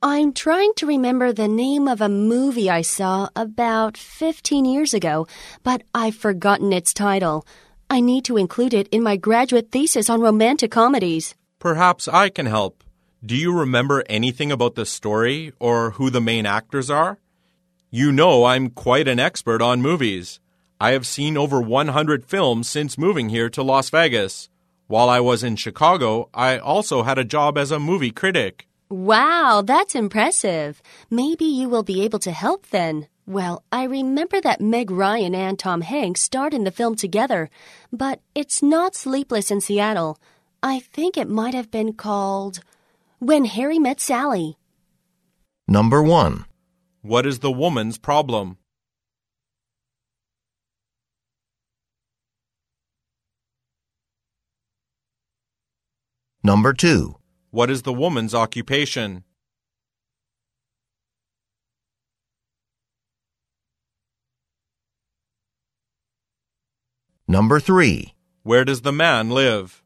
I'm trying to remember the name of a movie I saw about 15 years ago, but I've forgotten its title. I need to include it in my graduate thesis on romantic comedies. Perhaps I can help. Do you remember anything about the story or who the main actors are? You know I'm quite an expert on movies. I have seen over 100 films since moving here to Las Vegas. While I was in Chicago, I also had a job as a movie critic. Wow, that's impressive. Maybe you will be able to help then. Well, I remember that Meg Ryan and Tom Hanks starred in the film together, but it's not Sleepless in Seattle. I think it might have been called When Harry Met Sally. Number 1. What is the woman's problem? Number 2. What is the woman's occupation? Number 3. Where does the man live?